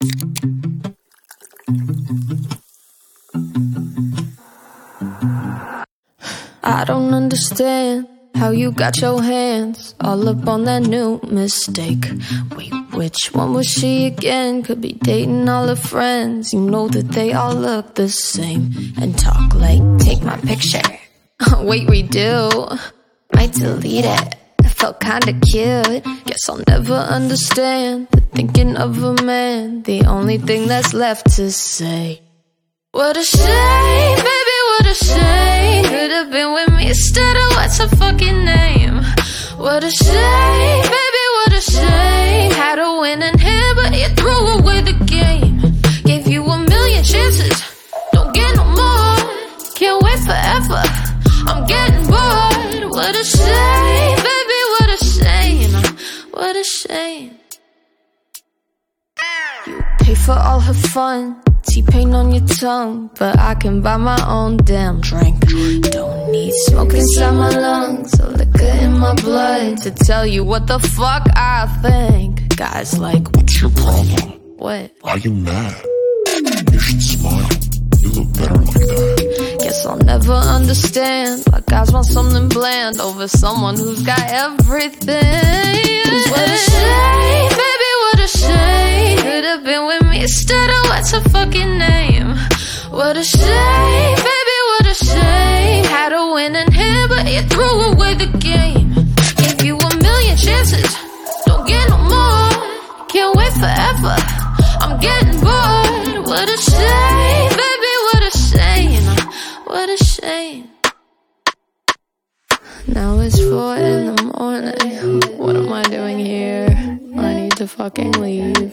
I don't understand how you got your hands all up on that new mistake. Wait, which one was she again? Could be dating all her friends. You know that they all look the same and talk like, take my picture. Wait, redo. Might delete it. It felt kinda cute. Guess I'll never understand the thinking of a man. The only thing that's left to say. What a shame, baby, what a shame. Could've been with me instead of what's her fucking name. What a shame, baby, what a shame. Had a winning hand, but you threw away the game. Gave you a million chances, don't get no more. Can't wait forever, I'm getting bored. What a shame, baby, what a shame. What a shame. You pay for all her fun, T-pain on your tongue, but I can buy my own damn drink. Don't need smoke inside my lungs or liquor in my blood to tell you what the fuck I think. Guys like, what's your problem? What? Why are you mad? You should smile, you look better like that. Guess I'll never understand why guys want something bland over someone who's got everything. What a shame, baby, what a shame. Could've been with me instead of what's her fucking name. What a shame, baby, what a shame. Had a winning hand, but you threw away the game. Gave you a million chances, don't get no more. Can't wait forever, I'm getting bored. What a shame, baby, what a shame. What a shame. Now it's 4 in the morning. What am I doing here? I need to fucking leave.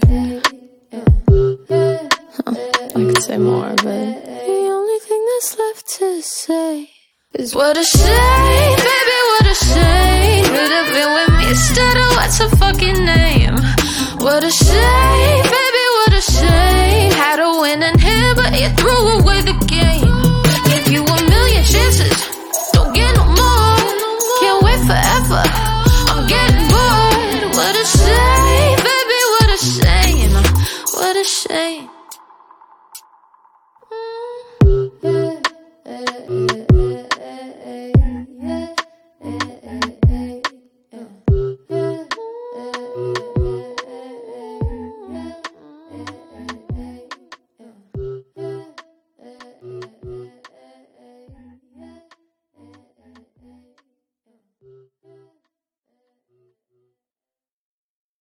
I could say more, but the only thing that's left to say is what a shame, baby, what a shame. Could've been with me instead of what's her fucking name. What a shame, baby, what a shame. Had a winning hand, but you threw away the game.